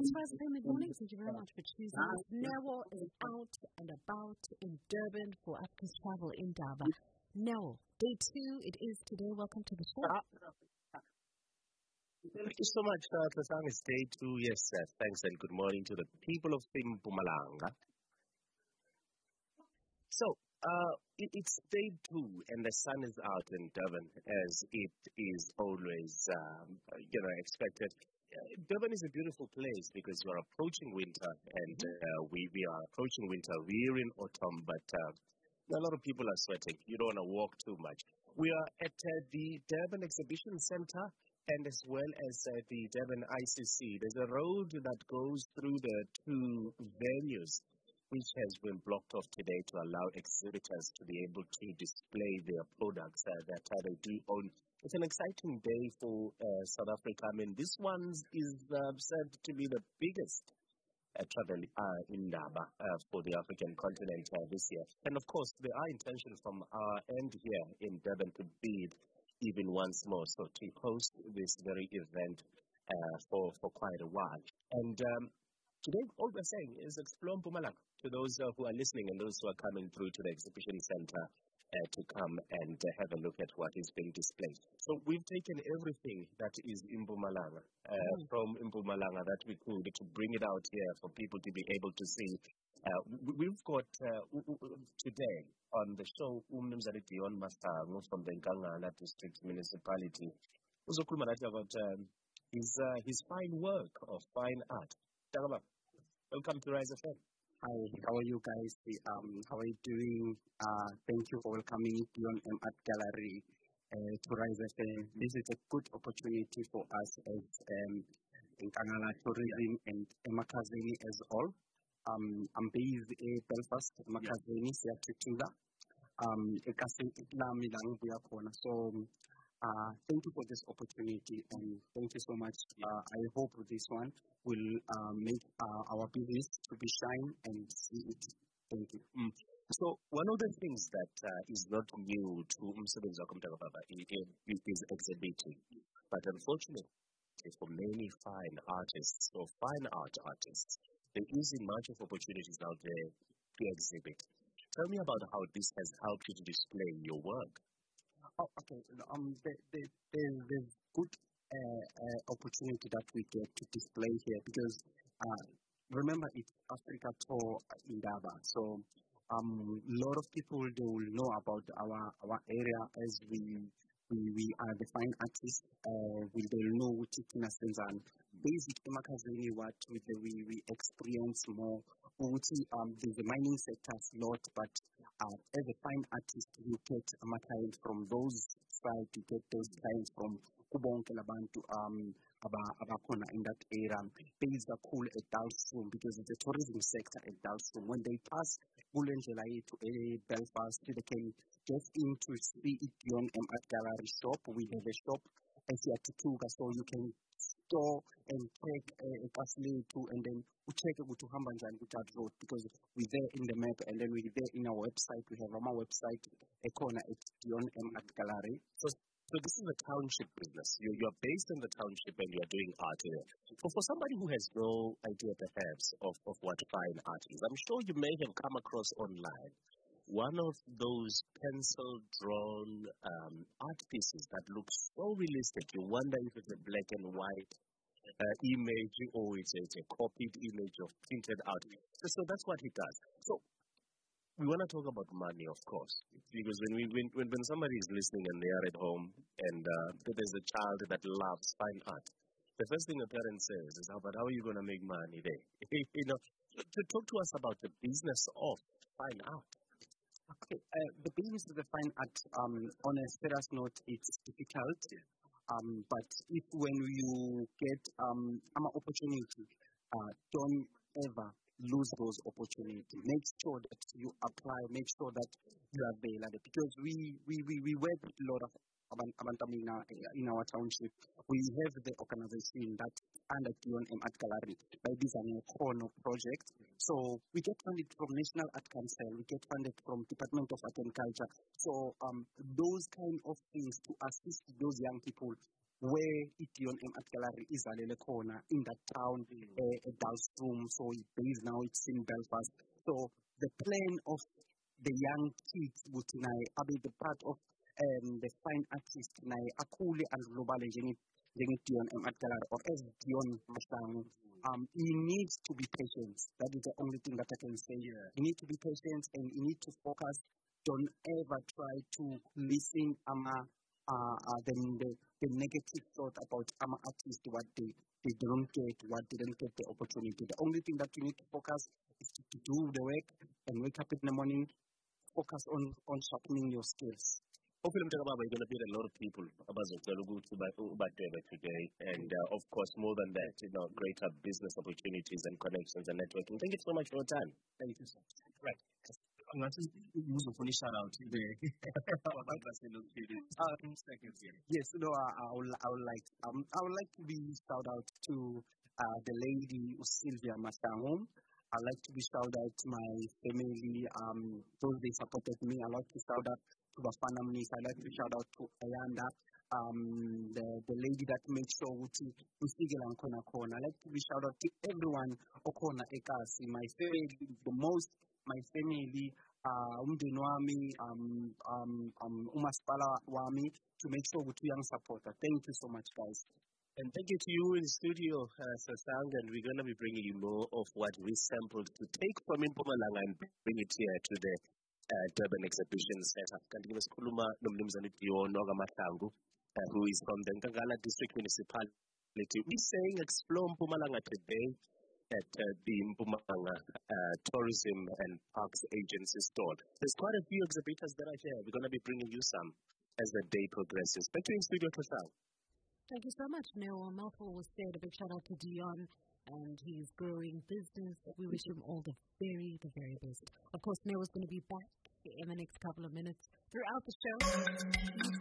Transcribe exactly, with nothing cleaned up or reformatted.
Thursday mid-morning. Thank you very much for choosing us. Newell is out and about in Durban for Africa's Travel Indaba. Newell, day two it is today. Welcome to the show. Thank you so much, uh, Tlasang. It's day two. Yes, uh, thanks and good morning to the people of Mpumalanga. So, uh, it, it's day two and the sun is out in Durban as it is always, um, you know, expected. Uh, Durban is a beautiful place because you are approaching winter and uh, we, we are approaching winter. We're in autumn, but uh, a lot of people are sweating. You don't want to walk too much. We are at uh, the Durban Exhibition Center and as well as uh, the Durban I C C. There's a road that goes through the two venues, which has been blocked off today to allow exhibitors to be able to display their products uh, that uh, they do own. It's an exciting day for uh, South Africa. I mean, this one is uh, said to be the biggest uh, travel uh, indaba uh, for the African continent uh, this year. And of course, there are intentions from our end here in Durban to bid even once more, so to host this very event uh, for, for quite a while. And um, today, all we're saying is explore Mpumalanga to those uh, who are listening and those who are coming through to the exhibition center uh, to come and uh, have a look at what is being displayed. So we've taken everything that is in Mpumalanga, uh, mm. from Mpumalanga that we could to bring it out here for people to be able to see. Uh, we've got uh, today on the show Umnumzali Dion Masango from the Nkangala District Municipality. Also, about um, his, uh, his fine work of fine art. Welcome to Rise F M. Hi, how are you guys? Um, how are you doing? Uh, thank you for welcoming Dion M Art Gallery uh, to Rise F M. This is a good opportunity for us as um, Nkangala Tourism and Emakazeni as all. Um, I'm based in Belfast, Emakazeni, Siatutula. Um, so Uh, thank you for this opportunity and thank you so much. Uh, I hope this one will uh, make uh, our business to be shine and see it. Thank you. Mm. So one of the things that uh, is not new to Umsebenzi Wakumtakababa is exhibiting, but unfortunately for many fine artists or fine art artists, there isn't much of opportunities out there to exhibit. Tell me about how this has helped you to display your work. Oh, okay. Um, the, the, there's, there's good uh, uh, opportunity that we get to display here because uh, remember it's Africa Tour Indaba, so um, a lot of people they will know about our our area as we we, we are the fine artists. Uh, we they'll know which is and basic emakazini what we we we experience more. Um, the, the mining sector is a lot, but uh, as a fine artist, you get um, clients from those sides, you get those clients from Kubonke Labantu, um, Abakona in that area. Things are cool at Dalsum because it's a tourism sector at Dalsum. When they pass Bulengelai to a Belfast, they can get into see it beyond M Art Gallery shop. We have a shop as Tutuga, so you can store and take a facility and then we check it to Hambanjan with that road because we're there in the map and then we're there in our website. We have on our website a corner at Dion M Art Gallery. So, so this is a township business. You, you're based in the township and you're doing art here. For, for somebody who has no idea perhaps of, of what fine art is, I'm sure you may have come across online one of those pencil-drawn um, art pieces that look so realistic. You wonder if it's a black and white uh, image or it's a, it's a copied image of printed out. So, so that's what he does. So we want to talk about money, of course, because when we when, when, when somebody is listening and they are at home and uh, there's a child that loves fine art, the first thing a parent says is, "How, but how are you going to make money there?" you know, to talk to us about the business of fine art. Okay, uh, the business of the fine art, um, on a serious note, it's difficult. Um, but if when you get um, an opportunity, uh, don't ever lose those opportunities. Make sure that you apply. Make sure that you are available because we we we, we work with a lot of Abantamina in our township. We have the organization that under Dion M Art Gallery by designing a corner project. So we get funded from National Art Council, we get funded from Department of Art and Culture. So um, those kind of things to assist those young people where iDion M Art Gallery izalele khona in that town, Mm. uh, at Dalstroom. So it's based now, it's in Belfast. So the plan of the young kids ukuthi naye abe the part of um, the fine artist naye akhule aglobale njenge njenge-Dion M Art Gallery or as Dion Mahlangu. Um, you need to be patient. That is the only thing that I can say. Yeah. You need to be patient and you need to focus. Don't ever try to listen ama uh, uh, the, the the negative thought about ama artists, what they they don't get, what they didn't get the opportunity. The only thing that you need to focus is to, to do the work and wake up in the morning, focus on on sharpening your skills. Hopefully, Mtakababa, you're going to meet a lot of people about today. And uh, of course, more than that, you know, greater business opportunities and connections and networking. Thank you so much for your time. Thank you, sir. Right. I'm going to use a funny shout out today. uh, seconds here. Yes, no, I, I, would, I would like um, I would like to be shout out to uh, the lady Sylvia Mahlangu. I'd like to be shout out to my family, um, those they supported me. I'd like to shout out to Bafana Mnisa. I'd like to shout out to Ayanda, um, the, the lady that made sure Uti Usigela and Kona Kona. I'd like to be shout out to everyone Okona Ekasi, my family, the most, my family, uh, umndeni wami, um, um, um, umasipala wami, to make sure Uti young supporter. Thank you so much, guys. And thank you to you in the studio, uh, Sasang, and we're going to be bringing you more of what we sampled to take from Mpumalanga and bring it here to the uh, Durban Exhibition Center. Kanti ngesikhuluma nomnumzane uDion Mahlangu, uh, who is from the Nkangala District Municipality. We're saying explore Mpumalanga today at uh, the Mpumalanga uh, Tourism and Parks Agency store. There's quite a few exhibitors that are here. We're going to be bringing you some as the day progresses. Back to you in studio, Sasang. Thank you so much, Neo. A mouthful was said. A big shout out to Dion and his growing business. We wish him all the very, the very best. Of course, Neo is going to be back in the next couple of minutes throughout the show.